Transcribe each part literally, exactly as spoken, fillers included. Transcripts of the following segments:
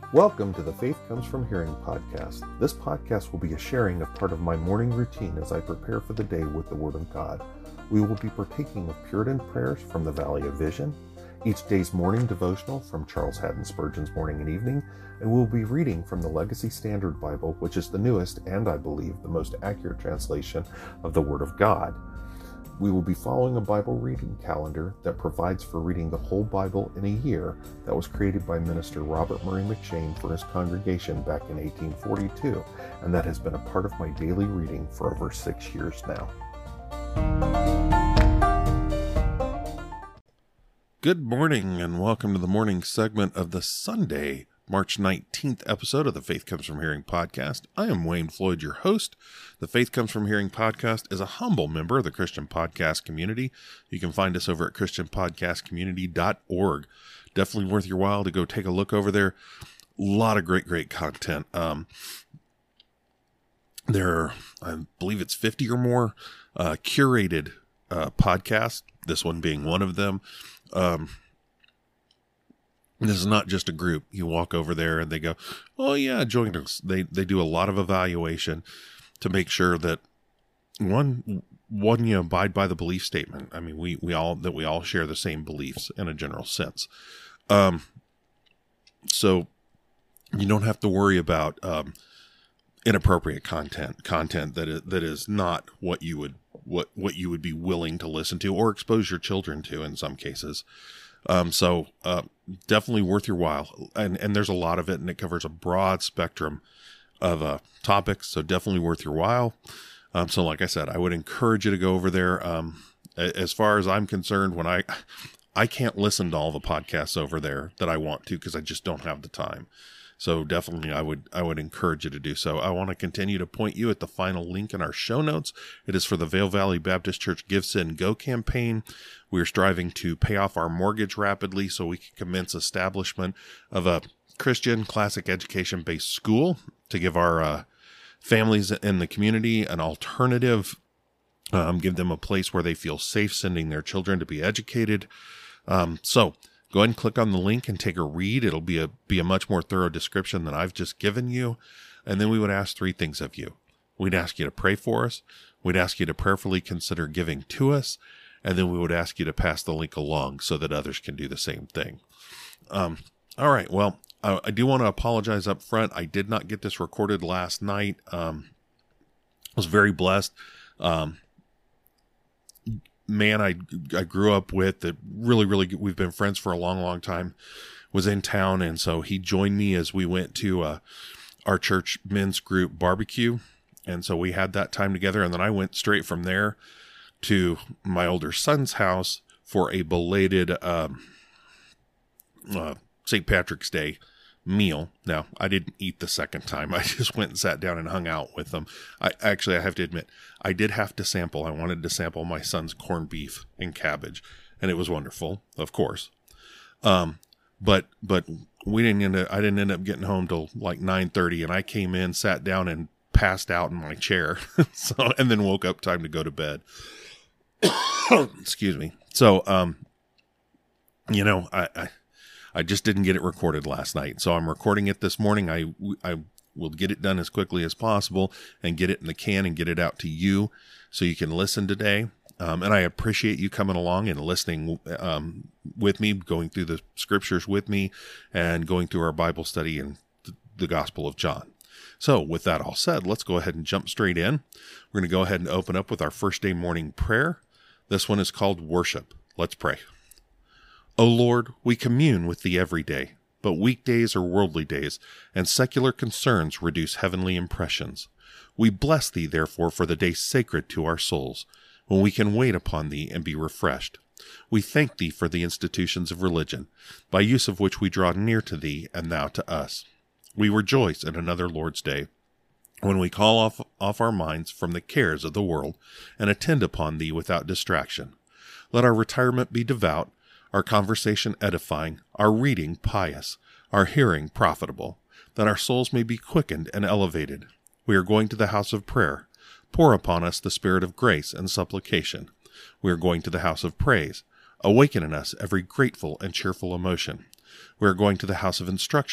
Welcome to the Faith Comes From Hearing podcast. This podcast will be a sharing of part of my morning routine as I prepare for the day with the Word of God. We will be partaking of Puritan prayers from the Valley of Vision, each day's morning devotional from Charles Haddon Spurgeon's Morning and Evening, and we'll be reading from the Legacy Standard Bible, which is the newest and, I believe, the most accurate translation of the Word of God. We will be following a Bible reading calendar that provides for reading the whole Bible in a year that was created by Minister Robert Murray McShane for his congregation back in eighteen forty-two, and that has been a part of my daily reading for over six years now. Good morning and welcome to the morning segment of the Sunday, March nineteenth episode of the Faith Comes From Hearing podcast. I am Wayne Floyd, your host. The Faith Comes From Hearing podcast is a humble member of the Christian podcast community. You can find us over at christian podcast community dot org. Definitely worth your while to go take a look over there. A lot of great, great content. Um, there are, I believe it's fifty or more uh, curated uh, podcasts, this one being one of them. Um, This is not just a group. You walk over there and they go, oh yeah, join us. They they do a lot of evaluation to make sure that one, one you abide by the belief statement. I mean, we, we all, that we all share the same beliefs in a general sense. Um, so you don't have to worry about, um, inappropriate content, content that is, that is not what you would, what, what you would be willing to listen to or expose your children to in some cases. Um, so, uh, definitely worth your while. And, and there's a lot of it, and it covers a broad spectrum of, uh, topics. So definitely worth your while. Um, so like I said, I would encourage you to go over there. Um, as far as I'm concerned, when I, I can't listen to all the podcasts over there that I want to, because I just don't have the time. So definitely I would, I would encourage you to do so. I want to continue to point you at the final link in our show notes. It is for the Vail Valley Baptist Church Give, Send, Go campaign. We are striving to pay off our mortgage rapidly so we can commence establishment of a Christian classic education based school to give our uh, families in the community an alternative, um, give them a place where they feel safe sending their children to be educated. Um, so go ahead and click on the link and take a read. It'll be a, be a much more thorough description than I've just given you. And then we would ask three things of you. We'd ask you to pray for us. We'd ask you to prayerfully consider giving to us. And then we would ask you to pass the link along so that others can do the same thing. Um, all right. Well, I, I do want to apologize up front. I did not get this recorded last night. Um, I was very blessed. Um, man I, I grew up with that really, really, we've been friends for a long, long time, was in town. And so he joined me as we went to, uh, our church men's group barbecue. And so we had that time together. And then I went straight from there to my older son's house for a belated, um, uh, Saint Patrick's Day meal. Now, I didn't eat the second time. I just went and sat down and hung out with them. I actually, I have to admit, I did have to sample. I wanted to sample my son's corned beef and cabbage, and it was wonderful, of course. Um, but, but we didn't end up, I didn't end up getting home till like nine thirty, and I came in, sat down and passed out in my chair. So, and then woke up time to go to bed. Excuse me. So, um, you know, I, I, I just didn't get it recorded last night. So I'm recording it this morning. I, I will get it done as quickly as possible and get it in the can and get it out to you so you can listen today. Um, and I appreciate you coming along and listening, um, with me, going through the scriptures with me and going through our Bible study in the Gospel of John. So with that all said, let's go ahead and jump straight in. We're going to go ahead and open up with our first day morning prayer. This one is called Worship. Let's pray. O Lord, we commune with thee every day, but weekdays are worldly days, and secular concerns reduce heavenly impressions. We bless thee, therefore, for the day sacred to our souls, when we can wait upon thee and be refreshed. We thank thee for the institutions of religion, by use of which we draw near to thee, and thou to us. We rejoice in another Lord's Day, when we call off, off our minds from the cares of the world, and attend upon thee without distraction. Let our retirement be devout, our conversation edifying, our reading pious, our hearing profitable, that our souls may be quickened and elevated. We are going to the house of prayer. Pour upon us the spirit of grace and supplication. We are going to the house of praise. Awaken in us every grateful and cheerful emotion. We are going to the house of instruction.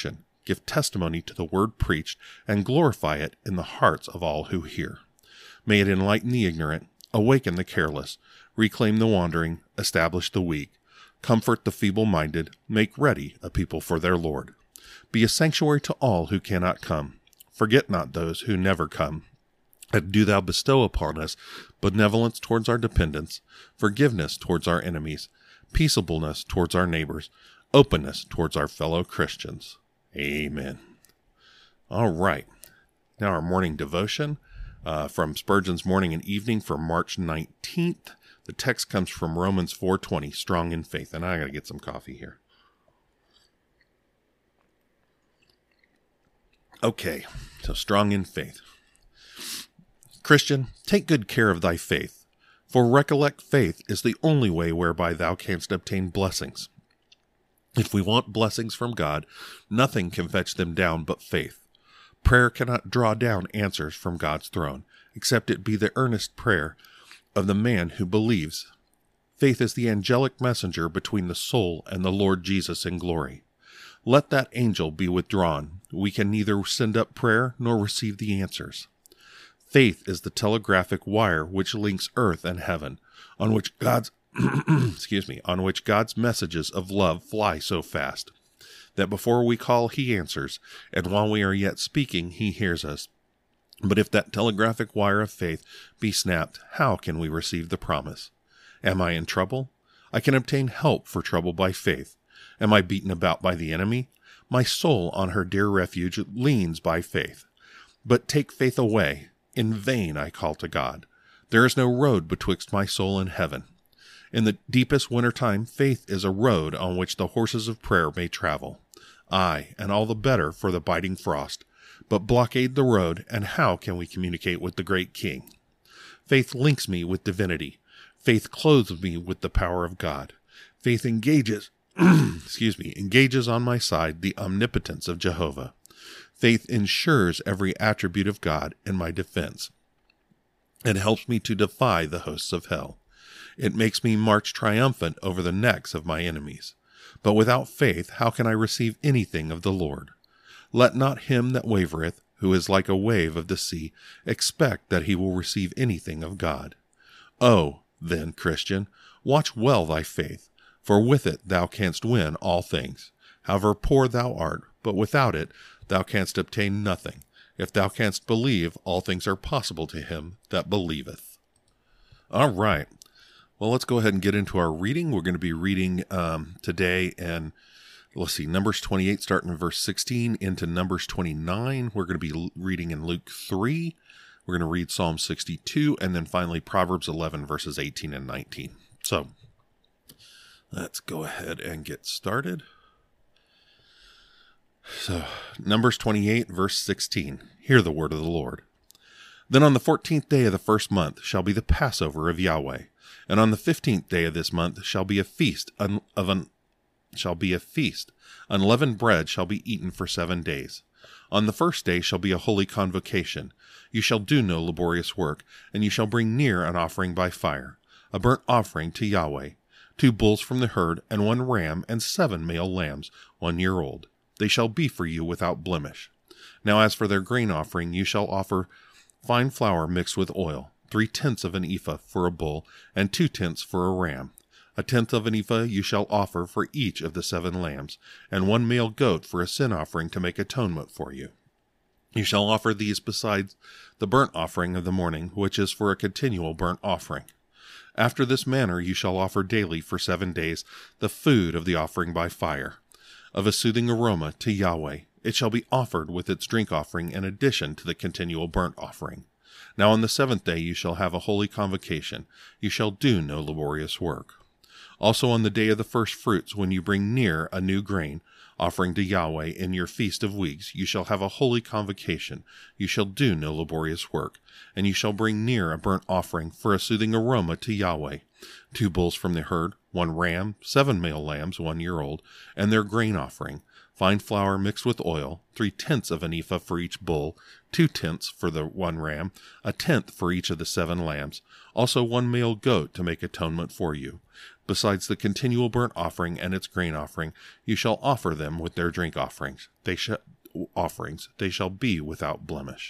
give testimony to the word preached, and glorify it in the hearts of all who hear. May it enlighten the ignorant, awaken the careless, reclaim the wandering, establish the weak, comfort the feeble-minded, make ready a people for their Lord. Be a sanctuary to all who cannot come. Forget not those who never come. And do thou bestow upon us benevolence towards our dependents, forgiveness towards our enemies, peaceableness towards our neighbors, openness towards our fellow Christians. Amen. All right. Now our morning devotion uh, from Spurgeon's Morning and Evening for March nineteenth. The text comes from Romans four twenty, strong in faith. And I got to get some coffee here. Okay, so strong in faith. Christian, take good care of thy faith, for recollect faith is the only way whereby thou canst obtain blessings. If we want blessings from God, nothing can fetch them down but faith. Prayer cannot draw down answers from God's throne, except it be the earnest prayer of the man who believes. Faith is the angelic messenger between the soul and the Lord Jesus in glory. Let that angel be withdrawn. We can neither send up prayer nor receive the answers. Faith is the telegraphic wire which links earth and heaven, on which God's excuse me, on which God's messages of love fly so fast that before we call, he answers, and while we are yet speaking, he hears us. But if that telegraphic wire of faith be snapped, how can we receive the promise? Am I in trouble? I can obtain help for trouble by faith. Am I beaten about by the enemy? My soul on her dear refuge leans by faith. But take faith away. In vain I call to God. There is no road betwixt my soul and heaven. In the deepest winter time, faith is a road on which the horses of prayer may travel. Aye, and all the better for the biting frost. But blockade the road, and how can we communicate with the great King? Faith links me with divinity. Faith clothes me with the power of God. Faith engages, excuse me, engages on my side the omnipotence of Jehovah. Faith ensures every attribute of God in my defense, and helps me to defy the hosts of hell. It makes me march triumphant over the necks of my enemies. But without faith, how can I receive anything of the Lord? Let not him that wavereth, who is like a wave of the sea, expect that he will receive anything of God. Oh, then, Christian, watch well thy faith, for with it thou canst win all things. However poor thou art, but without it thou canst obtain nothing. If thou canst believe, all things are possible to him that believeth. All right. Well, let's go ahead and get into our reading. We're going to be reading um, today, and let's see, Numbers twenty-eight, starting in verse sixteen, into Numbers twenty-nine. We're going to be reading in Luke three. We're going to read Psalm sixty-two, and then finally Proverbs eleven, verses eighteen and nineteen. So, let's go ahead and get started. So, Numbers twenty-eight, verse sixteen. Hear the word of the Lord. Then on the fourteenth day of the first month shall be the Passover of Yahweh. And on the fifteenth day of this month shall be a feast un- of un- shall be a feast. Unleavened bread shall be eaten for seven days. On the first day shall be a holy convocation. You shall do no laborious work, and you shall bring near an offering by fire, a burnt offering to Yahweh, two bulls from the herd, and one ram, and seven male lambs, one year old. They shall be for you without blemish. Now as for their grain offering, you shall offer fine flour mixed with oil, three-tenths of an ephah for a bull, and two-tenths for a ram. A tenth of an ephah you shall offer for each of the seven lambs, and one male goat for a sin offering to make atonement for you. You shall offer these besides the burnt offering of the morning, which is for a continual burnt offering. After this manner you shall offer daily for seven days the food of the offering by fire, of a soothing aroma to Yahweh. It shall be offered with its drink offering in addition to the continual burnt offering. Now on the seventh day you shall have a holy convocation. You shall do no laborious work. Also on the day of the first fruits, when you bring near a new grain, offering to Yahweh in your feast of weeks, you shall have a holy convocation. You shall do no laborious work. And you shall bring near a burnt offering for a soothing aroma to Yahweh. Two bulls from the herd, one ram, seven male lambs, one year old, and their grain offering. Fine flour mixed with oil, three-tenths of an ephah for each bull, two-tenths for the one ram, a tenth for each of the seven lambs, also one male goat to make atonement for you. Besides the continual burnt offering and its grain offering, you shall offer them with their drink offerings. They sh- offerings, they shall be without blemish.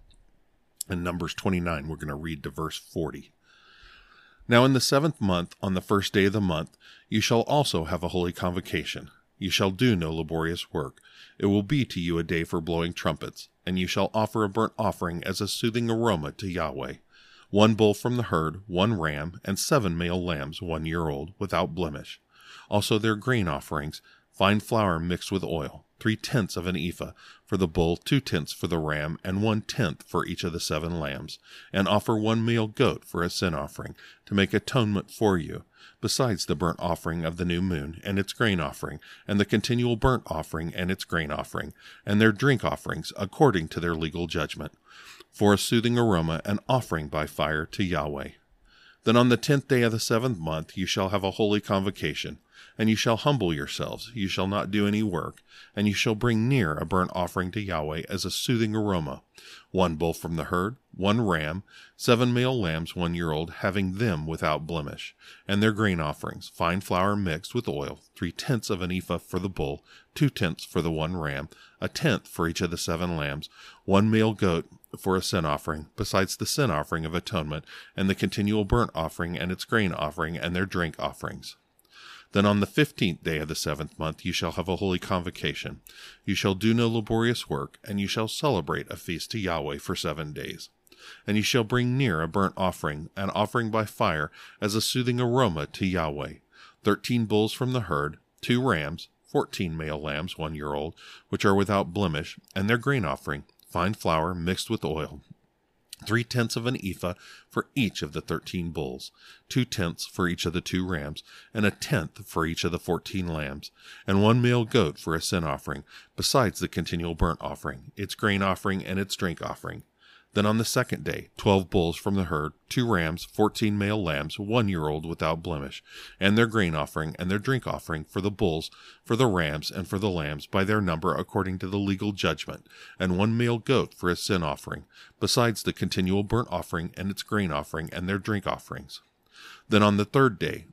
In Numbers twenty-nine, we're going to read to verse forty. Now in the seventh month, on the first day of the month, you shall also have a holy convocation. You shall do no laborious work. It will be to you a day for blowing trumpets, and you shall offer a burnt offering as a soothing aroma to Yahweh. One bull from the herd, one ram, and seven male lambs, one year old, without blemish. Also their grain offerings, fine flour mixed with oil, three-tenths of an ephah for the bull, two-tenths for the ram, and one-tenth for each of the seven lambs. And offer one male goat for a sin offering, to make atonement for you, besides the burnt offering of the new moon, and its grain offering, and the continual burnt offering, and its grain offering, and their drink offerings, according to their legal judgment, for a soothing aroma, an offering by fire to Yahweh. Then on the tenth day of the seventh month you shall have a holy convocation, and you shall humble yourselves, you shall not do any work, and you shall bring near a burnt offering to Yahweh as a soothing aroma, one bull from the herd, one ram, seven male lambs one year old, having them without blemish, and their grain offerings, fine flour mixed with oil, three-tenths of an ephah for the bull, two-tenths for the one ram, a tenth for each of the seven lambs, one male goat for a sin offering, besides the sin offering of atonement, and the continual burnt offering, and its grain offering, and their drink offerings. Then on the fifteenth day of the seventh month you shall have a holy convocation. You shall do no laborious work, and you shall celebrate a feast to Yahweh for seven days. And you shall bring near a burnt offering, an offering by fire, as a soothing aroma to Yahweh. Thirteen bulls from the herd, two rams, fourteen male lambs one year old, which are without blemish, and their grain offering, fine flour mixed with oil, three-tenths of an ephah for each of the thirteen bulls, two-tenths for each of the two rams, and a tenth for each of the fourteen lambs, and one male goat for a sin offering, besides the continual burnt offering, its grain offering, and its drink offering. Then on the second day, twelve bulls from the herd, two rams, fourteen male lambs, one year old without blemish, and their grain offering, and their drink offering for the bulls, for the rams, and for the lambs, by their number according to the legal judgment, and one male goat for a sin offering, besides the continual burnt offering, and its grain offering, and their drink offerings. Then on the third day,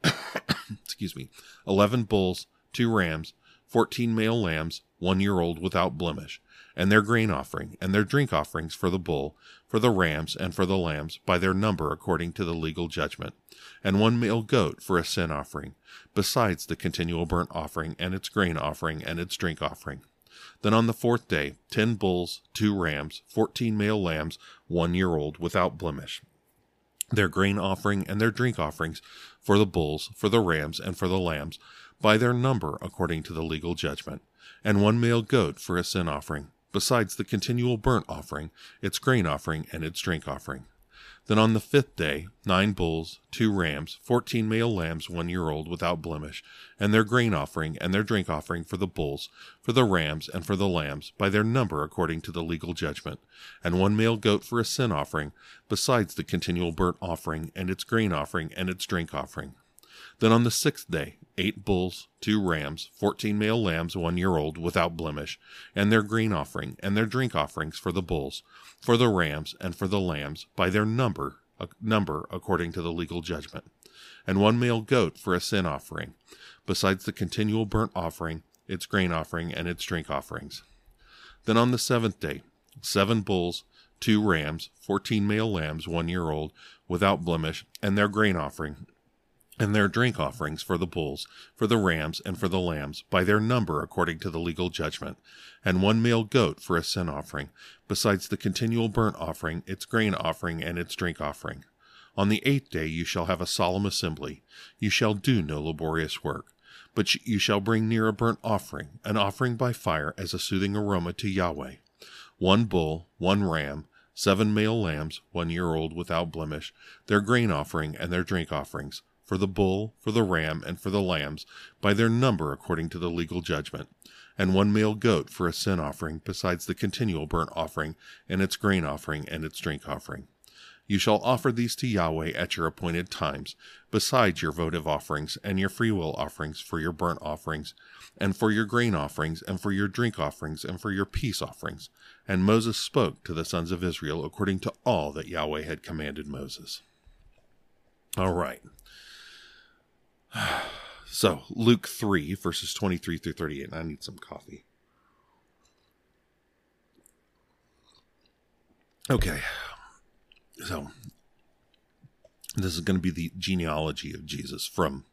excuse me, eleven bulls, two rams, fourteen male lambs, one year old without blemish, and their grain offering, and their drink offerings for the bull, for the rams, and for the lambs, by their number according to the legal judgment, and one male goat for a sin offering, besides the continual burnt offering, and its grain offering, and its drink offering. Then on the fourth day, ten bulls, two rams, fourteen male lambs, one year old, without blemish, their grain offering, and their drink offerings for the bulls, for the rams, and for the lambs, by their number according to the legal judgment, and one male goat for a sin offering, besides the continual burnt offering, its grain offering, and its drink offering. Then on the fifth day, nine bulls, two rams, fourteen male lambs one year old without blemish, and their grain offering, and their drink offering for the bulls, for the rams, and for the lambs, by their number according to the legal judgment, and one male goat for a sin offering, besides the continual burnt offering, and its grain offering, and its drink offering. Then on the sixth day, eight bulls, two rams, fourteen male lambs one year old without blemish, and their grain offering, and their drink offerings for the bulls, for the rams, and for the lambs, by their number, uh, number according to the legal judgment, and one male goat for a sin offering, besides the continual burnt offering, its grain offering, and its drink offerings. Then on the seventh day, seven bulls, two rams, fourteen male lambs one year old without blemish, and their grain offering, and their drink offerings for the bulls, for the rams, and for the lambs, by their number according to the legal judgment, and one male goat for a sin offering, besides the continual burnt offering, its grain offering, and its drink offering. On the eighth day you shall have a solemn assembly. You shall do no laborious work, but you shall bring near a burnt offering, an offering by fire as a soothing aroma to Yahweh. One bull, one ram, seven male lambs, one year old without blemish, their grain offering, and their drink offerings, for the bull, for the ram, and for the lambs, by their number according to the legal judgment, and one male goat for a sin offering, besides the continual burnt offering, and its grain offering, and its drink offering. You shall offer these to Yahweh at your appointed times, besides your votive offerings, and your freewill offerings for your burnt offerings, and for your grain offerings, and for your drink offerings, and for your peace offerings. And Moses spoke to the sons of Israel according to all that Yahweh had commanded Moses. All right. So, Luke three, verses twenty-three through thirty-eight. I need some coffee. Okay. So this is going to be the genealogy of Jesus from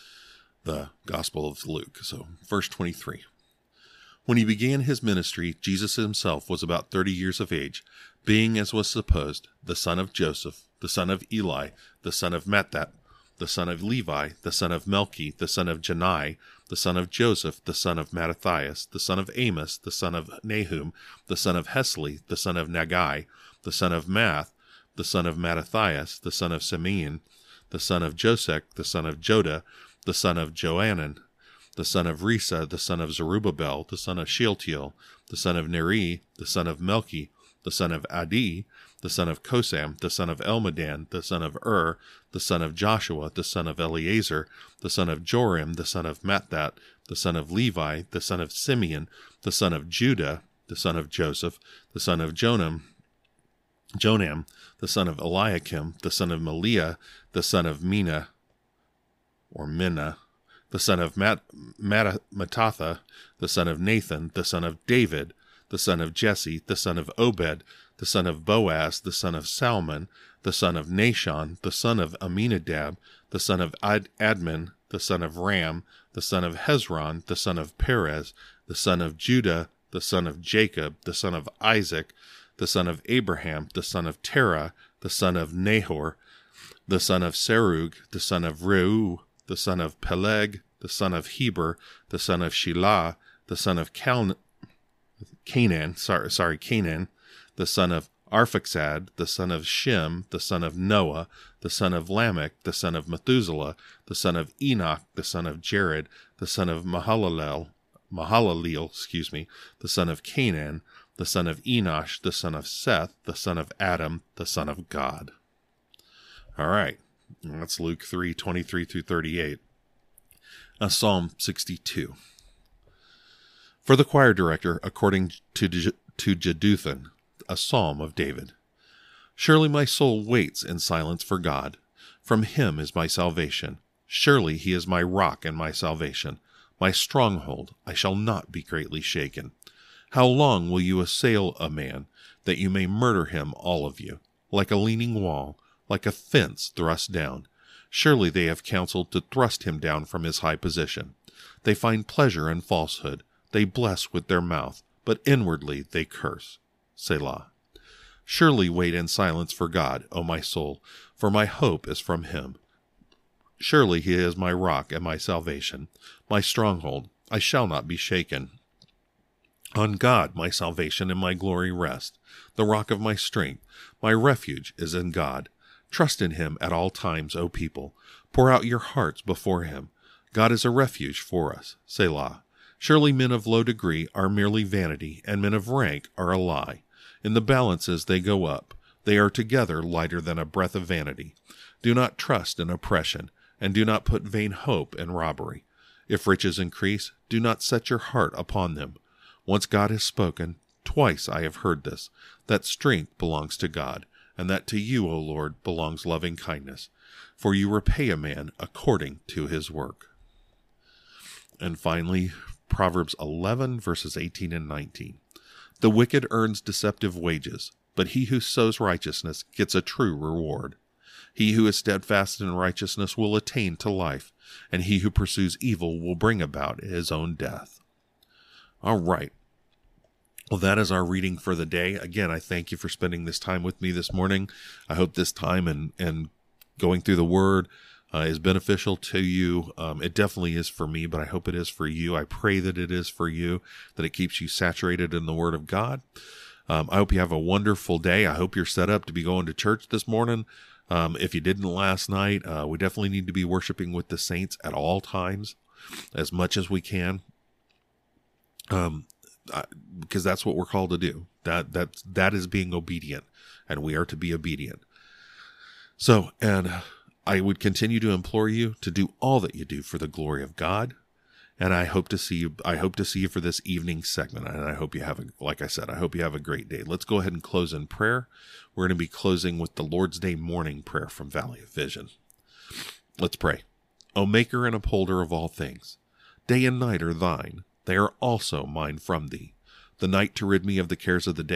the Gospel of Luke. So verse twenty-three. When he began his ministry, Jesus himself was about thirty years of age, being, as was supposed, the son of Joseph, the son of Eli, the son of Matthat, the son of Levi, the son of Melchi, the son of Jannai, the son of Joseph, the son of Mattathias, the son of Amos, the son of Nahum, the son of Hesli, the son of Nagai, the son of Math, the son of Mattathias, the son of Simeon, the son of Josech, the son of Joda, the son of Joanan, the son of Risa, the son of Zerubbabel, the son of Shealtiel, the son of Neri, the son of Melchi, the son of Adi, the son of Kosam, the son of Elmadam, the son of Ur, the son of Joshua, the son of Eleazar, the son of Joram, the son of Matthat, the son of Levi, the son of Simeon, the son of Judah, the son of Joseph, the son of Jonam, Jonam, the son of Eliakim, the son of Meliah, the son of Mina, or Minna, the son of Mat- Mat- Mattatha, the son of Nathan, the son of David, the son of Jesse, the son of Obed, the son of Boaz, the son of Salmon, the son of Nashon, the son of Aminadab, the son of Ad- Admin, the son of Ram, the son of Hezron, the son of Perez, the son of Judah, the son of Jacob, the son of Isaac, the son of Abraham, the son of Terah, the son of Nahor, the son of Serug, the son of Reu, the son of Peleg, the son of Heber, the son of Shelah, the son of Cal- Canaan, sorry, sorry, Canaan, the son of Arphaxad, the son of Shem, the son of Noah, the son of Lamech, the son of Methuselah, the son of Enoch, the son of Jared, the son of Mahalalel, Mahalaleel, excuse me, the son of Canaan, the son of Enosh, the son of Seth, the son of Adam, the son of God. All right. That's Luke three, twenty-three through thirty-eight. Uh, Psalm sixty-two. For the choir director, according to, to Jeduthun, a psalm of David. Surely my soul waits in silence for God. From him is my salvation. Surely he is my rock and my salvation. My stronghold, I shall not be greatly shaken. How long will you assail a man, that you may murder him, all of you, like a leaning wall, like a fence thrust down? Surely they have counseled to thrust him down from his high position. They find pleasure in falsehood. They bless with their mouth, but inwardly they curse. Selah. Surely wait in silence for God, O my soul, for my hope is from him. Surely he is my rock and my salvation, my stronghold. I shall not be shaken. On God my salvation and my glory rest, the rock of my strength. My refuge is in God. Trust in him at all times, O people. Pour out your hearts before him. God is a refuge for us. Selah. Surely men of low degree are merely vanity, and men of rank are a lie. In the balances they go up. They are together lighter than a breath of vanity. Do not trust in oppression, and do not put vain hope in robbery. If riches increase, do not set your heart upon them. Once God has spoken, twice I have heard this, that strength belongs to God, and that to you, O Lord, belongs loving kindness. For you repay a man according to his work. And finally, Proverbs eleven, verses eighteen and nineteen. The wicked earns deceptive wages, but he who sows righteousness gets a true reward. He who is steadfast in righteousness will attain to life, and he who pursues evil will bring about his own death. All right. Well, that is our reading for the day. Again, I thank you for spending this time with me this morning. I hope this time and, and going through the Word uh, is beneficial to you. Um, it definitely is for me, but I hope it is for you. I pray that it is for you, that it keeps you saturated in the Word of God. Um, I hope you have a wonderful day. I hope you're set up to be going to church this morning. Um, if you didn't last night, uh, we definitely need to be worshiping with the saints at all times, as much as we can. Um, I, because that's what we're called to do. That, that, that is being obedient, and we are to be obedient. So, and I would continue to implore you to do all that you do for the glory of God. And I hope to see you, I hope to see you for this evening segment. And I hope you have a, like I said, I hope you have a great day. Let's go ahead and close in prayer. We're going to be closing with the Lord's Day morning prayer from Valley of Vision. Let's pray. O maker and upholder of all things, day and night are thine. They are also mine from thee. The night to rid me of the cares of the day,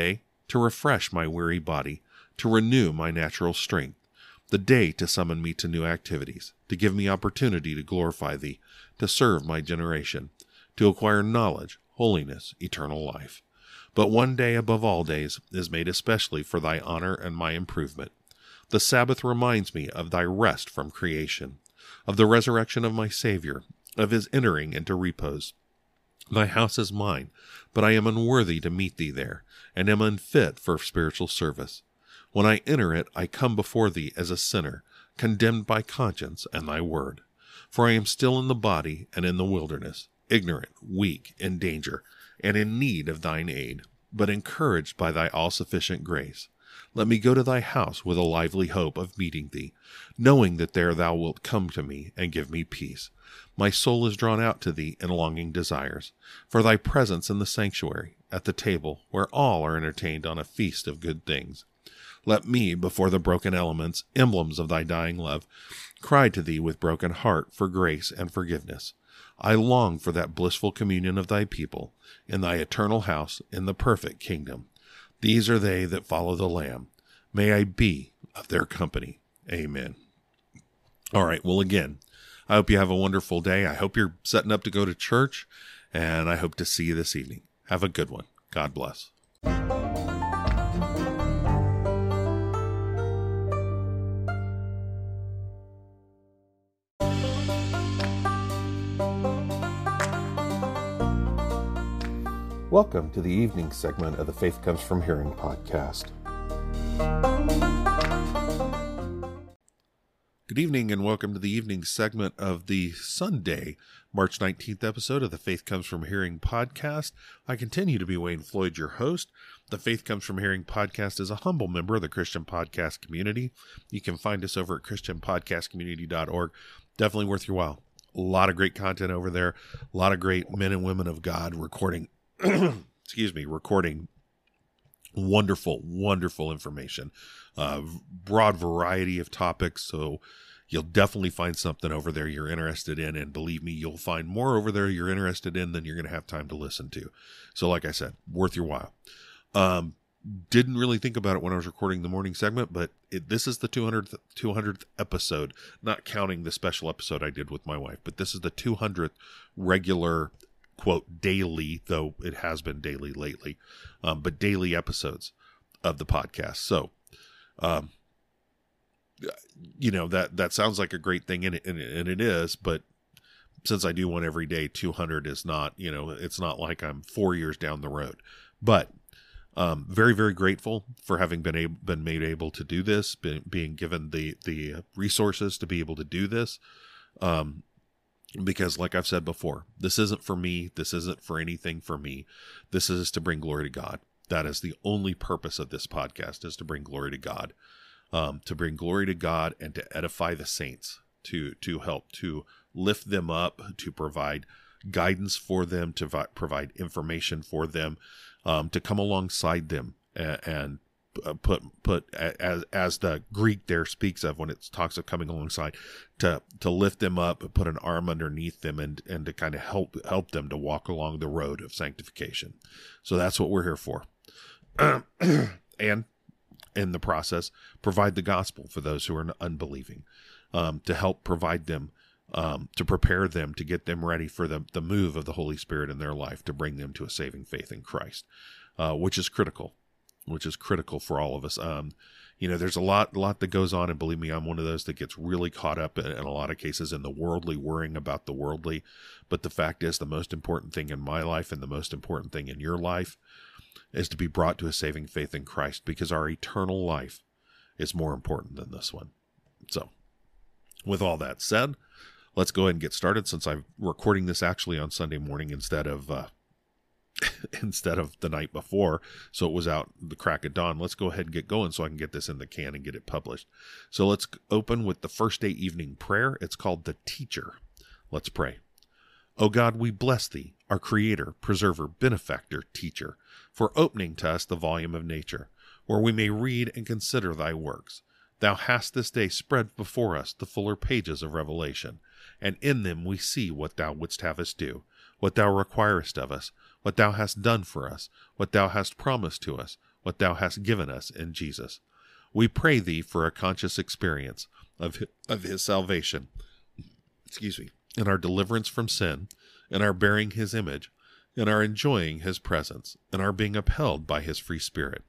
to refresh my weary body, to renew my natural strength, the day to summon me to new activities, to give me opportunity to glorify thee, to serve my generation, to acquire knowledge, holiness, eternal life. But one day above all days is made especially for thy honor and my improvement. The Sabbath reminds me of thy rest from creation, of the resurrection of my Savior, of his entering into repose. Thy house is mine, but I am unworthy to meet thee there, and am unfit for spiritual service. When I enter it, I come before thee as a sinner, condemned by conscience and thy word. For I am still in the body and in the wilderness, ignorant, weak, in danger, and in need of thine aid, but encouraged by thy all-sufficient grace. Let me go to thy house with a lively hope of meeting thee, knowing that there thou wilt come to me and give me peace. My soul is drawn out to thee in longing desires, for thy presence in the sanctuary, at the table, where all are entertained on a feast of good things. Let me, before the broken elements, emblems of thy dying love, cry to thee with broken heart for grace and forgiveness. I long for that blissful communion of thy people, in thy eternal house, in the perfect kingdom. These are they that follow the Lamb. May I be of their company. Amen. All right, well, again, I hope you have a wonderful day. I hope you're setting up to go to church, and I hope to see you this evening. Have a good one. God bless. Welcome to the evening segment of the Faith Comes From Hearing podcast. Good evening and welcome to the evening segment of the Sunday, March nineteenth episode of the Faith Comes From Hearing podcast. I continue to be Wayne Floyd, your host. The Faith Comes From Hearing podcast is a humble member of the Christian podcast community. You can find us over at christian podcast community dot org. Definitely worth your while. A lot of great content over there. A lot of great men and women of God recording excuse me, recording wonderful, wonderful information, uh, broad variety of topics. So you'll definitely find something over there you're interested in. And believe me, you'll find more over there you're interested in than you're going to have time to listen to. So like I said, worth your while. Um, didn't really think about it when I was recording the morning segment, but it, this is the two hundredth, two hundredth episode, not counting the special episode I did with my wife, but this is the two hundredth regular, quote, daily, though it has been daily lately, um, but daily episodes of the podcast. So, um, you know, that, that sounds like a great thing, and it, and it, and it is, but since I do one every day, two hundred is not, you know, it's not like I'm four years down the road, but um, very, very grateful for having been able, been made able to do this, been, being given the, the resources to be able to do this. Um, Because like I've said before, this isn't for me. This isn't for anything for me. This is to bring glory to God. That is the only purpose of this podcast, is to bring glory to God, um, to bring glory to God and to edify the saints, to, to help, to lift them up, to provide guidance for them, to vi- provide information for them, um, to come alongside them and, and Uh, put put as as the Greek there speaks of when it talks of coming alongside, to to lift them up, put an arm underneath them, and and to kind of help help them to walk along the road of sanctification. So that's what we're here for, and in the process, provide the gospel for those who are unbelieving, um, to help provide them, um, to prepare them, to get them ready for the the move of the Holy Spirit in their life, to bring them to a saving faith in Christ, uh, which is critical. which is critical for all of us. Um, you know, there's a lot, lot that goes on, and believe me, I'm one of those that gets really caught up in, in a lot of cases in the worldly, worrying about the worldly. But the fact is, the most important thing in my life and the most important thing in your life is to be brought to a saving faith in Christ, because our eternal life is more important than this one. So with all that said, let's go ahead and get started, since I'm recording this actually on Sunday morning instead of, uh, instead of the night before, so it was out the crack of dawn. Let's go ahead and get going so I can get this in the can and get it published. So let's open with the first day evening prayer. It's called The Teacher. Let's pray. O God, we bless thee, our creator, preserver, benefactor, teacher, for opening to us the volume of nature, where we may read and consider thy works. Thou hast this day spread before us the fuller pages of Revelation, and in them we see what thou wouldst have us do, what thou requirest of us, what thou hast done for us, what thou hast promised to us, what thou hast given us in Jesus. We pray thee for a conscious experience of his, of his salvation, excuse me, in our deliverance from sin, in our bearing his image, in our enjoying his presence, in our being upheld by his free spirit.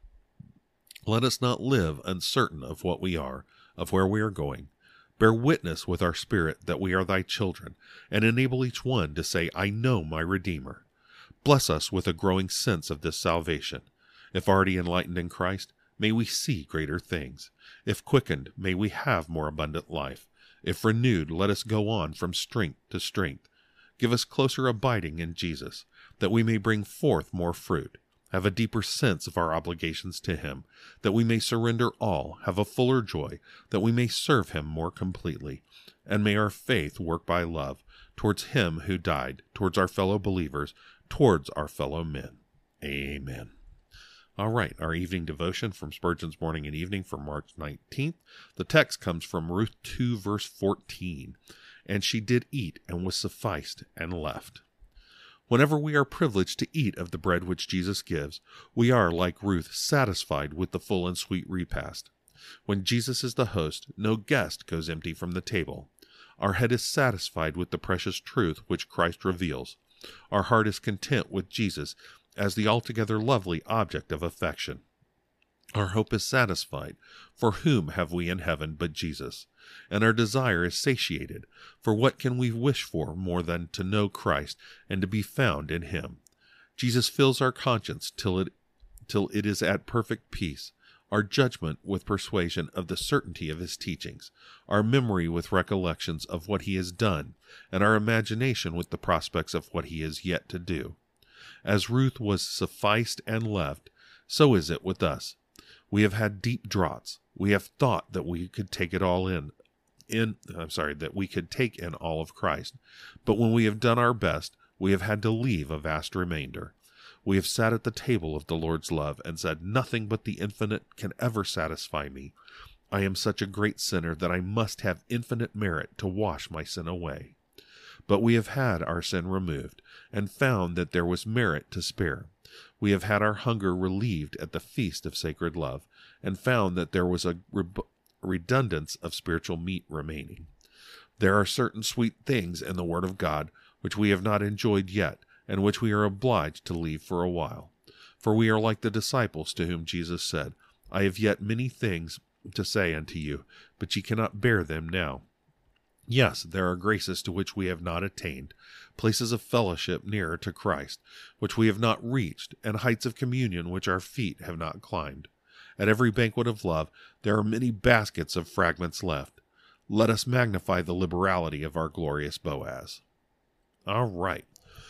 Let us not live uncertain of what we are, of where we are going. Bear witness with our spirit that we are thy children, and enable each one to say, I know my Redeemer. Bless us with a growing sense of this salvation. If already enlightened in Christ, may we see greater things. If quickened, may we have more abundant life. If renewed, let us go on from strength to strength. Give us closer abiding in Jesus, that we may bring forth more fruit, have a deeper sense of our obligations to him, that we may surrender all, have a fuller joy, that we may serve him more completely, and may our faith work by love towards him who died, towards our fellow believers, towards our fellow men. Amen. All right, our evening devotion from Spurgeon's Morning and Evening for March nineteenth. The text comes from Ruth two, verse fourteen. And she did eat, and was sufficed, and left. Whenever we are privileged to eat of the bread which Jesus gives, we are, like Ruth, satisfied with the full and sweet repast. When Jesus is the host, no guest goes empty from the table. Our head is satisfied with the precious truth which Christ reveals. Our heart is content with Jesus as the altogether lovely object of affection. Our hope is satisfied, for whom have we in heaven but Jesus? And our desire is satiated, for what can we wish for more than to know Christ and to be found in him? Jesus fills our conscience till it, till it is at perfect peace, our judgment with persuasion of the certainty of his teachings, our memory with recollections of what he has done, and our imagination with the prospects of what he is yet to do. As Ruth was sufficed and left, so is it with us. We have had deep draughts. We have thought that we could take it all in, in, I'm sorry, that we could take in all of Christ. But when we have done our best, we have had to leave a vast remainder. We have sat at the table of the Lord's love and said, nothing but the infinite can ever satisfy me. I am such a great sinner that I must have infinite merit to wash my sin away. But we have had our sin removed, and found that there was merit to spare. We have had our hunger relieved at the feast of sacred love, and found that there was a re- redundance of spiritual meat remaining. There are certain sweet things in the Word of God which we have not enjoyed yet, and which we are obliged to leave for a while. For we are like the disciples to whom Jesus said, I have yet many things to say unto you, but ye cannot bear them now. Yes, there are graces to which we have not attained, places of fellowship nearer to Christ, which we have not reached, and heights of communion which our feet have not climbed. At every banquet of love there are many baskets of fragments left. Let us magnify the liberality of our glorious Boaz. All right.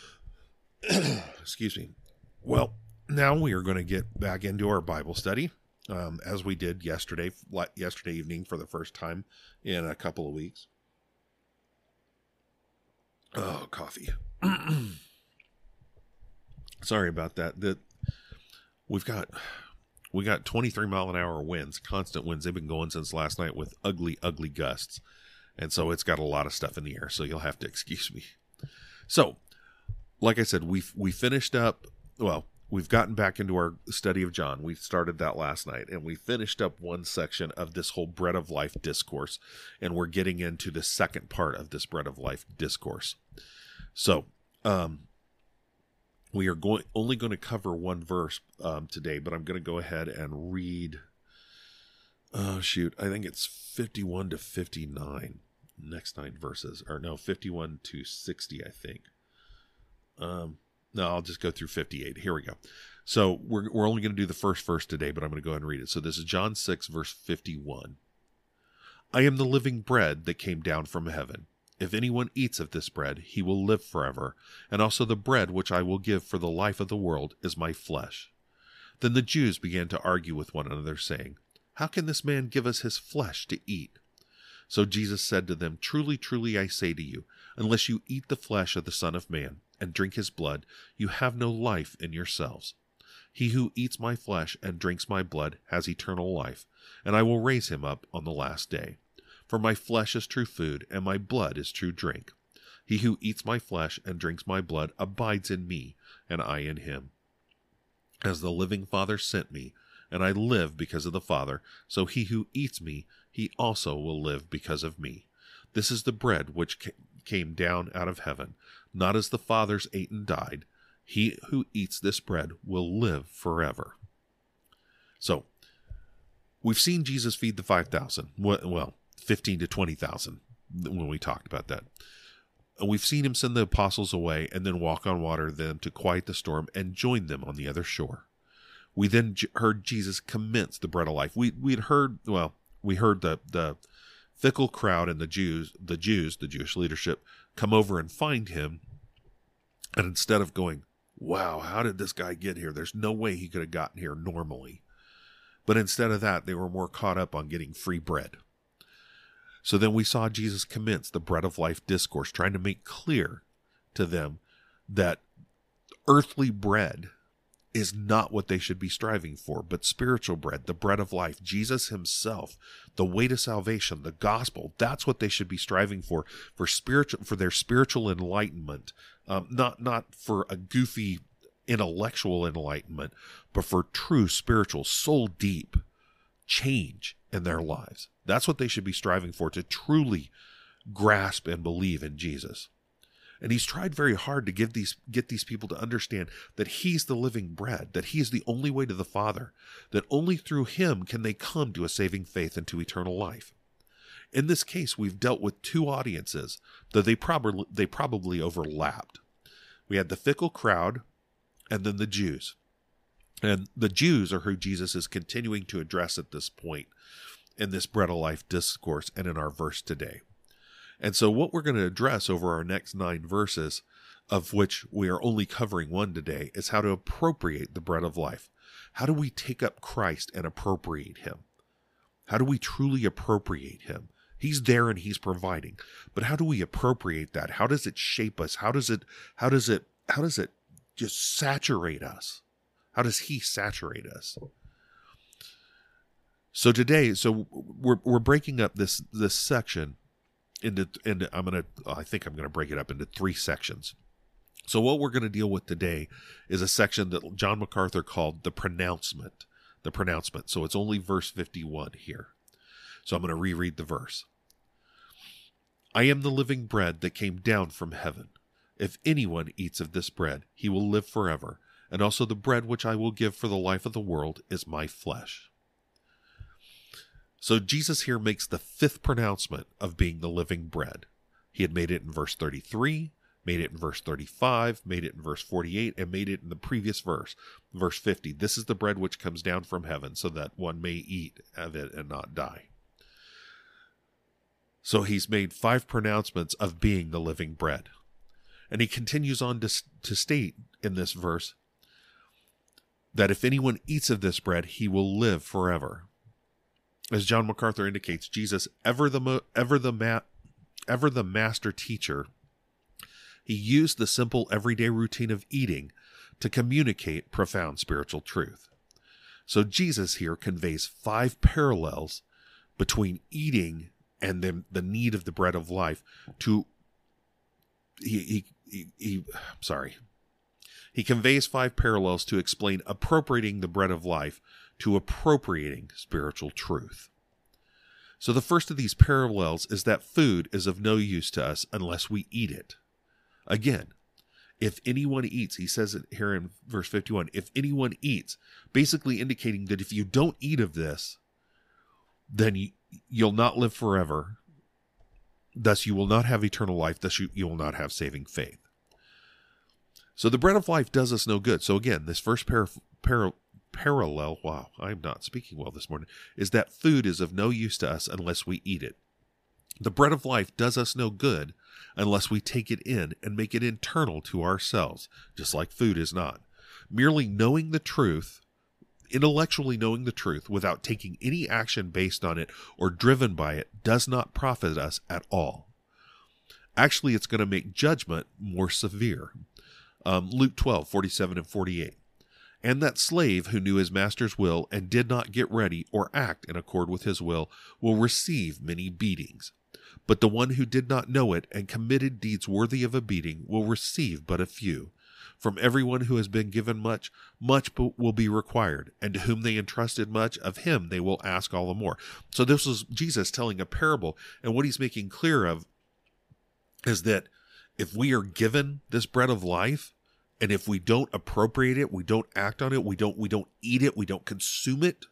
Excuse me. Well, now we are going to get back into our Bible study, um, as we did yesterday, yesterday evening for the first time in a couple of weeks. Oh, coffee. Sorry about that. The, we've got we got twenty-three mile an hour winds, constant winds. They've been going since last night with ugly, ugly gusts. And so it's got a lot of stuff in the air, so you'll have to excuse me. So, like I said, we we finished up, well, we've gotten back into our study of John. We started that last night, and we finished up one section of this whole Bread of Life discourse, and we're getting into the second part of this Bread of Life discourse. So, um, we are going only going to cover one verse um, today, but I'm going to go ahead and read, oh, shoot, I think it's fifty-one to fifty-nine, next nine verses, or no, fifty-one to sixty, I think. Um, no, I'll just go through fifty-eight. Here we go. So we're we're only going to do the first verse today, but I'm going to go ahead and read it. So this is John six, verse fifty-one. I am the living bread that came down from heaven. If anyone eats of this bread, he will live forever. And also the bread which I will give for the life of the world is my flesh. Then the Jews began to argue with one another, saying, How can this man give us his flesh to eat? So Jesus said to them, Truly, truly, I say to you, unless you eat the flesh of the Son of Man, and drink his blood, you have no life in yourselves. He who eats my flesh and drinks my blood has eternal life, and I will raise him up on the last day. For my flesh is true food, and my blood is true drink. He who eats my flesh and drinks my blood abides in me, and I in him. As the living Father sent me, and I live because of the Father, so he who eats me, he also will live because of me. This is the bread which came down out of heaven, not as the fathers ate and died. He who eats this bread will live forever. So, we've seen Jesus feed the five thousand, well, fifteen to twenty thousand when we talked about that. We've seen him send the apostles away and then walk on water them to quiet the storm and join them on the other shore. We then j- heard Jesus commence the bread of life. We we'd heard, well, we heard the the fickle crowd and the Jews, the Jews, the Jewish leadership, come over and find him. And instead of going, wow, how did this guy get here? There's no way he could have gotten here normally. But instead of that, they were more caught up on getting free bread. So then we saw Jesus commence the bread of life discourse, trying to make clear to them that earthly bread is not what they should be striving for, but spiritual bread, the bread of life, Jesus himself, the way to salvation, the gospel. That's what they should be striving for, for spiritual, for their spiritual enlightenment, um, not, not for a goofy intellectual enlightenment, but for true spiritual, soul deep change in their lives. That's what they should be striving for, to truly grasp and believe in Jesus. And he's tried very hard to give these, get these people to understand that he's the living bread, that he is the only way to the Father, that only through him can they come to a saving faith and to eternal life. In this case, we've dealt with two audiences, though they probably, they probably overlapped. We had the fickle crowd and then the Jews. And the Jews are who Jesus is continuing to address at this point in this bread of life discourse and in our verse today. And so what we're going to address over our next nine verses, of which we are only covering one today, is how to appropriate the bread of life. How do we take up Christ and appropriate him? How do we truly appropriate him? He's there and he's providing. But how do we appropriate that? How does it shape us? How does it, how does it, how does it just saturate us? How does he saturate us? So today, so we're we're breaking up this this section into into I'm gonna I think I'm gonna break it up into three sections. So what we're gonna deal with today is a section that John MacArthur called the pronouncement. The pronouncement. So it's only verse fifty-one here. So I'm gonna reread the verse. I am the living bread that came down from heaven. If anyone eats of this bread, he will live forever. And also the bread which I will give for the life of the world is my flesh. So Jesus here makes the fifth pronouncement of being the living bread. He had made it in verse thirty-three, made it in verse thirty-five, made it in verse forty-eight, and made it in the previous verse, verse fifty. This is the bread which comes down from heaven so that one may eat of it and not die. So he's made five pronouncements of being the living bread. And he continues on to, to state in this verse that if anyone eats of this bread, he will live forever. As John MacArthur indicates, Jesus, ever the ever the ma- ever the master teacher, he used the simple everyday routine of eating to communicate profound spiritual truth. So Jesus here conveys five parallels between eating and the, the need of the bread of life to he he he, he sorry. He conveys five parallels to explain appropriating the bread of life to appropriating spiritual truth. So the first of these parallels is that food is of no use to us unless we eat it. Again, if anyone eats, he says it here in verse fifty-one, if anyone eats, basically indicating that if you don't eat of this, then you, you'll not live forever. Thus you will not have eternal life. Thus you, you will not have saving faith. So the bread of life does us no good. So again, this first par- par- parallel, wow, I'm not speaking well this morning, is that food is of no use to us unless we eat it. The bread of life does us no good unless we take it in and make it internal to ourselves, just like food is not. Merely knowing the truth, intellectually knowing the truth without taking any action based on it or driven by it does not profit us at all. Actually, it's going to make judgment more severe. Um, Luke twelve, forty-seven and forty-eight. And that slave who knew his master's will and did not get ready or act in accord with his will will receive many beatings. But the one who did not know it and committed deeds worthy of a beating will receive but a few. From everyone who has been given much, much will be required. And to whom they entrusted much, of him they will ask all the more. So this is Jesus telling a parable. And what he's making clear of is that if we are given this bread of life, and if we don't appropriate it, we don't act on it, we don't, we don't eat it, we don't consume it,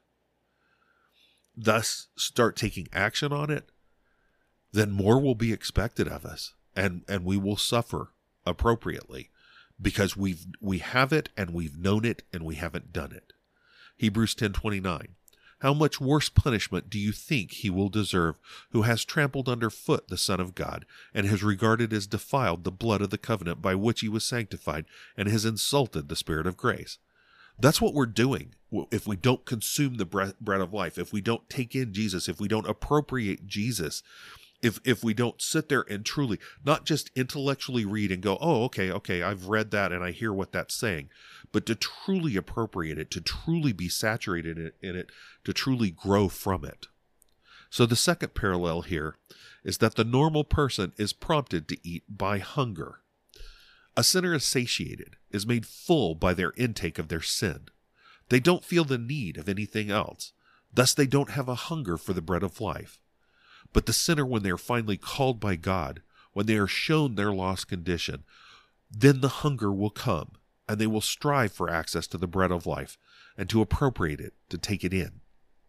thus start taking action on it, then more will be expected of us, and, and we will suffer appropriately because we've, we have it and we've known it and we haven't done it. Hebrews ten twenty-nine. How much worse punishment do you think he will deserve who has trampled underfoot the Son of God and has regarded as defiled the blood of the covenant by which he was sanctified and has insulted the Spirit of grace? That's what we're doing if we don't consume the bread of life, if we don't take in Jesus, if we don't appropriate Jesus, if if we don't sit there and truly, not just intellectually read and go, oh, okay, okay, I've read that and I hear what that's saying, but to truly appropriate it, to truly be saturated in it, in it, to truly grow from it. So the second parallel here is that the normal person is prompted to eat by hunger. A sinner is satiated, is made full by their intake of their sin. They don't feel the need of anything else. Thus they don't have a hunger for the bread of life. But the sinner, when they are finally called by God, when they are shown their lost condition, then the hunger will come, and they will strive for access to the bread of life, and to appropriate it, to take it in.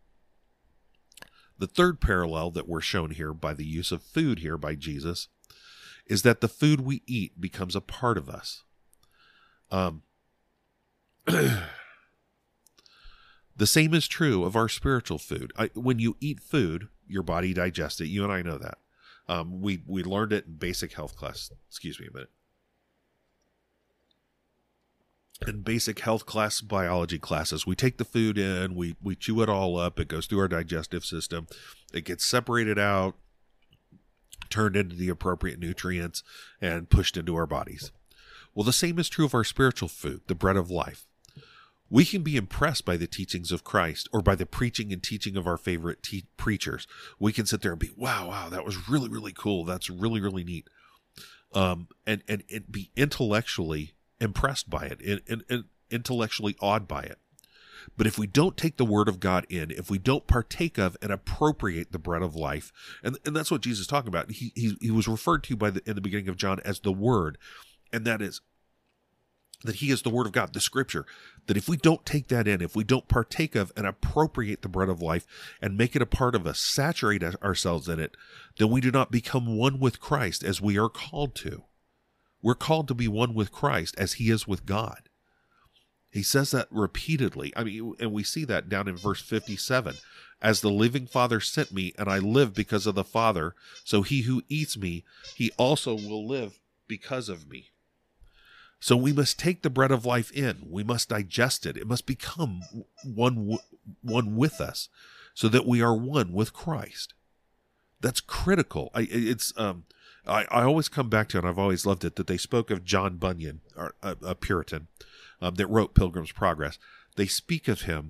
The third parallel that we're shown here by the use of food here by Jesus is that the food we eat becomes a part of us. Um, the same is true of our spiritual food. I, when you eat food, your body digests it. You and I know that. Um, we, we learned it in basic health class. Excuse me a minute. In basic health class biology classes, we take the food in, we, we chew it all up, it goes through our digestive system, it gets separated out, turned into the appropriate nutrients, and pushed into our bodies. Well, the same is true of our spiritual food, the bread of life. We can be impressed by the teachings of Christ or by the preaching and teaching of our favorite te- preachers. We can sit there and be, wow, wow, that was really, really cool. That's really, really neat. Um, and, and, and be intellectually impressed by it and, and, and intellectually awed by it. But if we don't take the word of God in, if we don't partake of and appropriate the bread of life, and, and that's what Jesus is talking about. He, he, he was referred to by the, in the beginning of John as the Word, and that is that he is the Word of God, the Scripture, that if we don't take that in, if we don't partake of and appropriate the bread of life and make it a part of us, saturate ourselves in it, then we do not become one with Christ as we are called to. We're called to be one with Christ as he is with God. He says that repeatedly. I mean, and we see that down in verse fifty-seven. As the living Father sent me, and I live because of the Father, so he who eats me, he also will live because of me. So we must take the bread of life in. We must digest it. It must become one, one with us so that we are one with Christ. That's critical. I, it's, um, I, I always come back to, and I've always loved it, that they spoke of John Bunyan, a, a Puritan, um, that wrote Pilgrim's Progress. They speak of him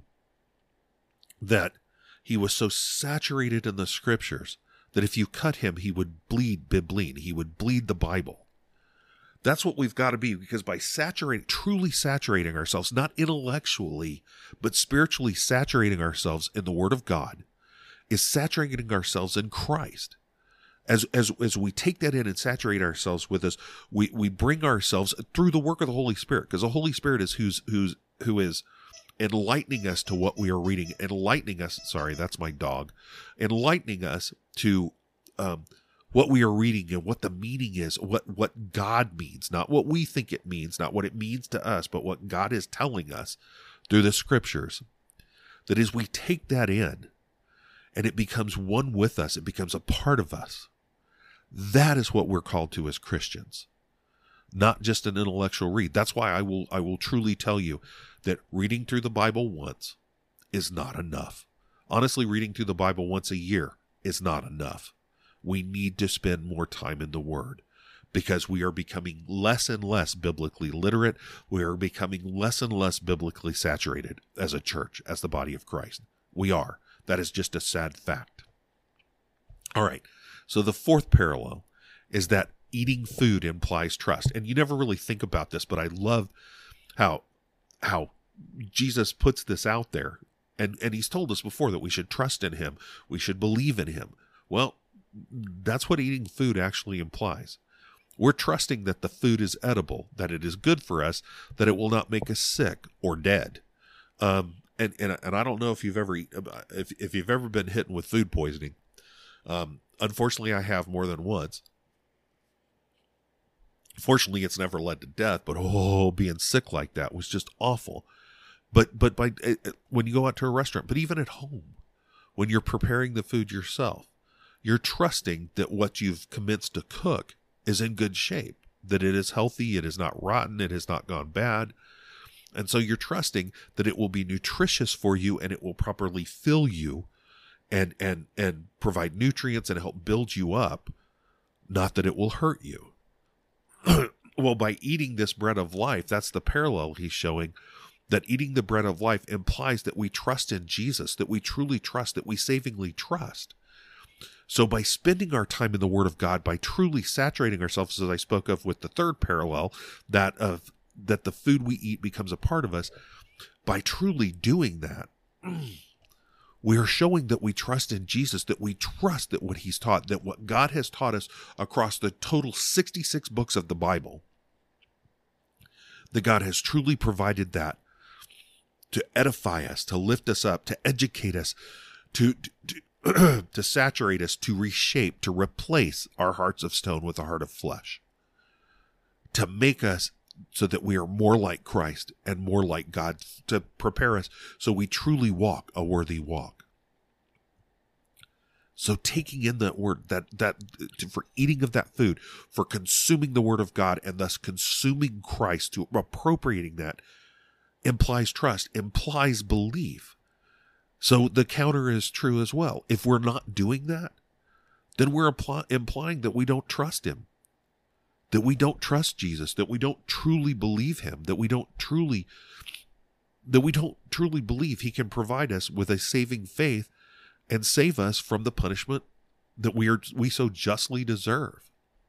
that he was so saturated in the scriptures that if you cut him, he would bleed Bibline. He would bleed the Bible. That's what we've got to be, because by saturating, truly saturating ourselves, not intellectually, but spiritually saturating ourselves in the Word of God, is saturating ourselves in Christ. As as as we take that in and saturate ourselves with us, we, we bring ourselves through the work of the Holy Spirit, because the Holy Spirit is who's who's who is enlightening us to what we are reading, enlightening us. Sorry, that's my dog. Enlightening us to um, what we are reading and what the meaning is, what what God means, not what we think it means, not what it means to us, but what God is telling us through the scriptures. That is, we take that in, and it becomes one with us. It becomes a part of us. That is what we're called to as Christians, not just an intellectual read. That's why I will I will truly tell you that reading through the Bible once is not enough. Honestly, reading through the Bible once a year is not enough. We need to spend more time in the Word, because we are becoming less and less biblically literate. We are becoming less and less biblically saturated as a church, as the body of Christ. We are. That is just a sad fact. All right. So the fourth parallel is that eating food implies trust. And you never really think about this, but I love how how Jesus puts this out there. And, and he's told us before that we should trust in him. We should believe in him. Well, that's what eating food actually implies. We're trusting that the food is edible, that it is good for us, that it will not make us sick or dead. Um, and, and and I don't know if you've ever if if you've ever been hit with food poisoning. Um, unfortunately, I have more than once. Fortunately, it's never led to death, but oh, being sick like that was just awful. But but by when you go out to a restaurant, but even at home, when you're preparing the food yourself, you're trusting that what you've commenced to cook is in good shape, that it is healthy, it is not rotten, it has not gone bad. And so you're trusting that it will be nutritious for you and it will properly fill you and and and provide nutrients and help build you up, not that it will hurt you. Well, by eating this bread of life, that's the parallel he's showing, that eating the bread of life implies that we trust in Jesus, that we truly trust, that we savingly trust. So by spending our time in the Word of God, by truly saturating ourselves, as I spoke of with the third parallel, that of that the food we eat becomes a part of us, by truly doing that, we are showing that we trust in Jesus, that we trust that what he's taught, that what God has taught us across the total sixty-six books of the Bible, that God has truly provided that to edify us, to lift us up, to educate us, to, to, to saturate us, to reshape, to replace our hearts of stone with a heart of flesh, to make us so that we are more like Christ and more like God, to prepare us so we truly walk a worthy walk. So taking in that word, that that for eating of that food, for consuming the Word of God and thus consuming Christ, to appropriating that, implies trust, implies belief. So the counter is true as well. If we're not doing that, then we're impl- implying that we don't trust him, that we don't trust Jesus, that we don't truly believe him, that we don't truly, that we don't truly believe he can provide us with a saving faith and save us from the punishment that we are we so justly deserve.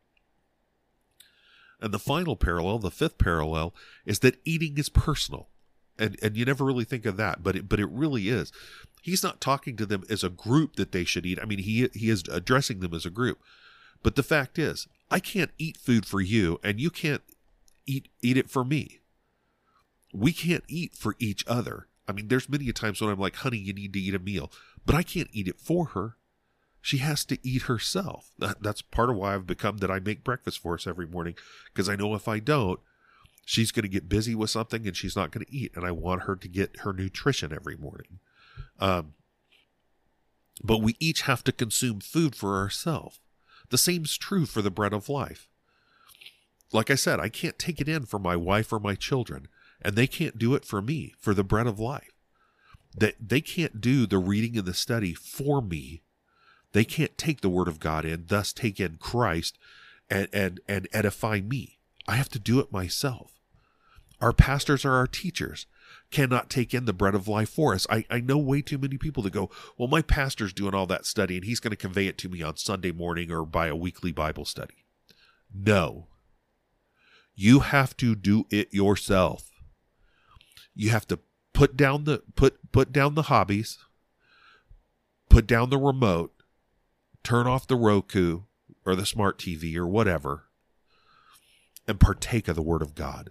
And the final parallel, the fifth parallel, is that eating is personal. And and you never really think of that, but it, but it really is. He's not talking to them as a group that they should eat. I mean, he he is addressing them as a group. But the fact is, I can't eat food for you, and you can't eat eat it for me. We can't eat for each other. I mean, there's many times when I'm like, honey, you need to eat a meal. But I can't eat it for her. She has to eat herself. That, that's part of why I've become that I make breakfast for us every morning, because I know if I don't, she's going to get busy with something and she's not going to eat. And I want her to get her nutrition every morning. Um, but we each have to consume food for ourselves. The same is true for the bread of life. Like I said, I can't take it in for my wife or my children, and they can't do it for me, for the bread of life. That they can't do the reading and the study for me. They can't take the Word of God in, thus take in Christ and, and, and edify me. I have to do it myself. Our pastors or our teachers cannot take in the bread of life for us. I, I know way too many people that go, well, my pastor's doing all that study and he's going to convey it to me on Sunday morning or by a weekly Bible study. No. You have to do it yourself. You have to put down the put put down the hobbies, put down the remote, turn off the Roku or the smart T V or whatever, and partake of the Word of God.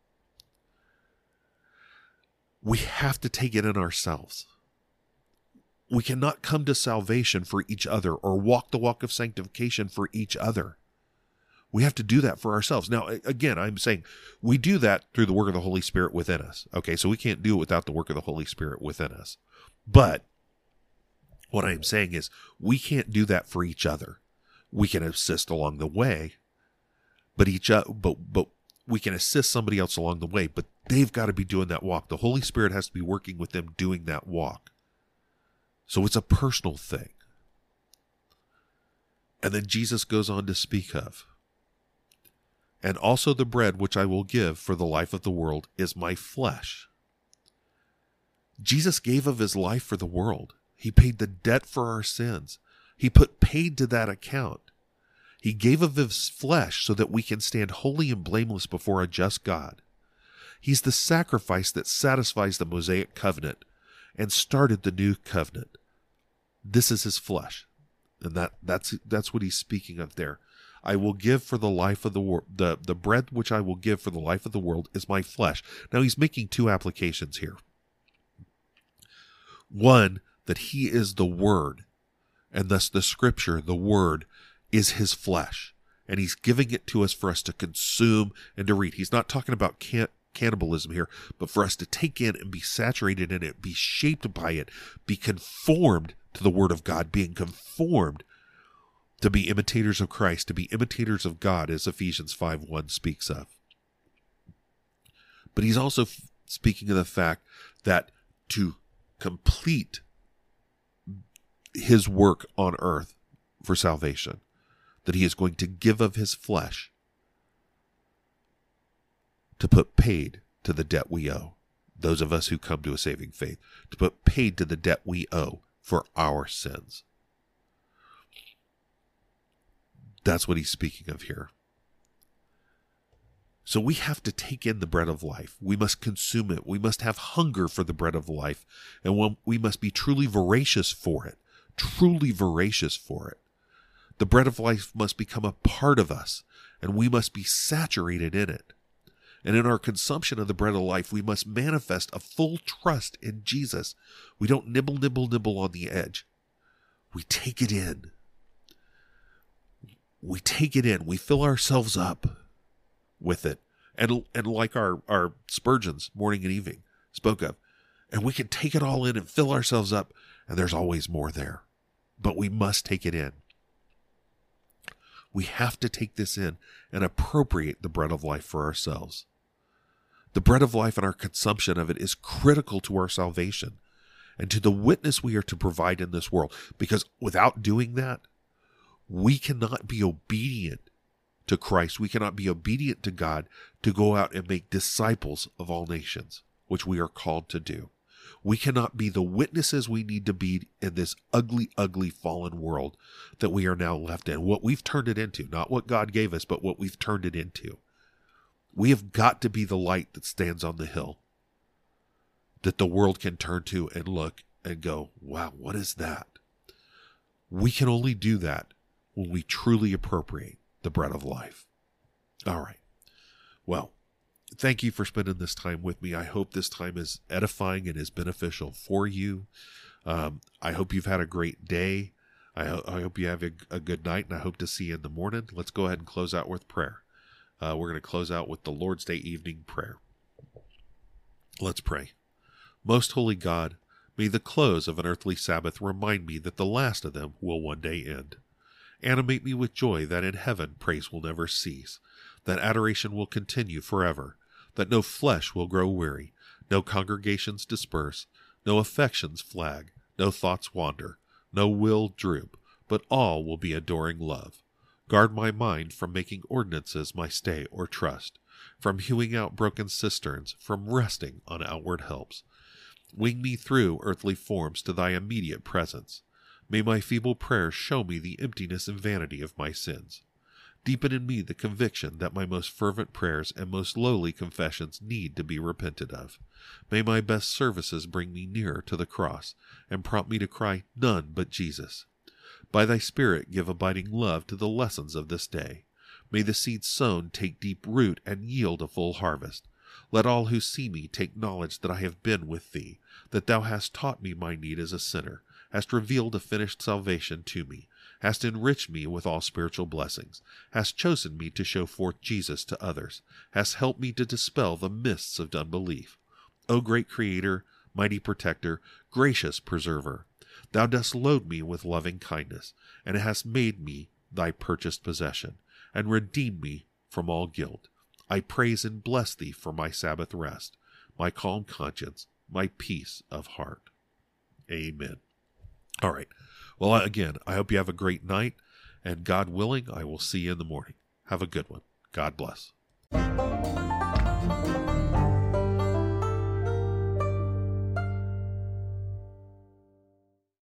We have to take it in ourselves. We cannot come to salvation for each other or walk the walk of sanctification for each other. We have to do that for ourselves. Now, again, I'm saying we do that through the work of the Holy Spirit within us. Okay, so we can't do it without the work of the Holy Spirit within us. But what I'm saying is we can't do that for each other. We can assist along the way, but each uh, but but we can assist somebody else along the way, but they've got to be doing that walk. The Holy Spirit has to be working with them doing that walk. So it's a personal thing. And then Jesus goes on to speak of, and also the bread which I will give for the life of the world is my flesh. Jesus gave of his life for the world. He paid the debt for our sins. He put paid to that account. He gave of his flesh so that we can stand holy and blameless before a just God. He's the sacrifice that satisfies the Mosaic covenant and started the new covenant. This is his flesh. And that, that's that's what he's speaking of there. I will give for the life of the world. The, the bread which I will give for the life of the world is my flesh. Now he's making two applications here. One, that he is the Word, and thus the Scripture, the Word, is his flesh. And he's giving it to us for us to consume and to read. He's not talking about can- cannibalism here, but for us to take in and be saturated in it, be shaped by it, be conformed to the Word of God, being conformed to be imitators of Christ, to be imitators of God, as Ephesians five one speaks of. But he's also f- speaking of the fact that to complete his work on earth for salvation, that he is going to give of his flesh to put paid to the debt we owe, those of us who come to a saving faith, to put paid to the debt we owe for our sins. That's what he's speaking of here. So we have to take in the bread of life. We must consume it. We must have hunger for the bread of life. And we must be truly voracious for it. Truly voracious for it. The bread of life must become a part of us, and we must be saturated in it. And in our consumption of the bread of life, we must manifest a full trust in Jesus. We don't nibble, nibble, nibble on the edge. We take it in. We take it in. We fill ourselves up with it. And, and like our, our Spurgeons, morning and evening, spoke of. And we can take it all in and fill ourselves up. And there's always more there. But we must take it in. We have to take this in and appropriate the bread of life for ourselves. The bread of life and our consumption of it is critical to our salvation and to the witness we are to provide in this world. Because without doing that, we cannot be obedient to Christ. We cannot be obedient to God to go out and make disciples of all nations, which we are called to do. We cannot be the witnesses we need to be in this ugly, ugly fallen world that we are now left in. What we've turned it into, not what God gave us, but what we've turned it into. We have got to be the light that stands on the hill that the world can turn to and look and go, wow, what is that? We can only do that when we truly appropriate the bread of life. All right. Well, thank you for spending this time with me. I hope this time is edifying and is beneficial for you. Um, I hope you've had a great day. I, ho- I hope you have a, a good night, and I hope to see you in the morning. Let's go ahead and close out with prayer. Uh, we're going to close out with the Lord's Day evening prayer. Let's pray. Most holy God, may the close of an earthly Sabbath remind me that the last of them will one day end. Animate me with joy that in heaven praise will never cease, that adoration will continue forever, that no flesh will grow weary, no congregations disperse, no affections flag, no thoughts wander, no will droop, but all will be adoring love. Guard my mind from making ordinances my stay or trust, from hewing out broken cisterns, from resting on outward helps. Wing me through earthly forms to thy immediate presence. May my feeble prayers show me the emptiness and vanity of my sins. Deepen in me the conviction that my most fervent prayers and most lowly confessions need to be repented of. May my best services bring me nearer to the cross, and prompt me to cry, none but Jesus. By thy Spirit give abiding love to the lessons of this day. May the seed sown take deep root and yield a full harvest. Let all who see me take knowledge that I have been with thee, that thou hast taught me my need as a sinner, hast revealed a finished salvation to me, hast enriched me with all spiritual blessings, hast chosen me to show forth Jesus to others, hast helped me to dispel the mists of unbelief. O great Creator, mighty Protector, gracious Preserver, thou dost load me with loving kindness, and hast made me thy purchased possession, and redeemed me from all guilt. I praise and bless thee for my Sabbath rest, my calm conscience, my peace of heart. Amen. All right. Well, again, I hope you have a great night, and God willing, I will see you in the morning. Have a good one. God bless.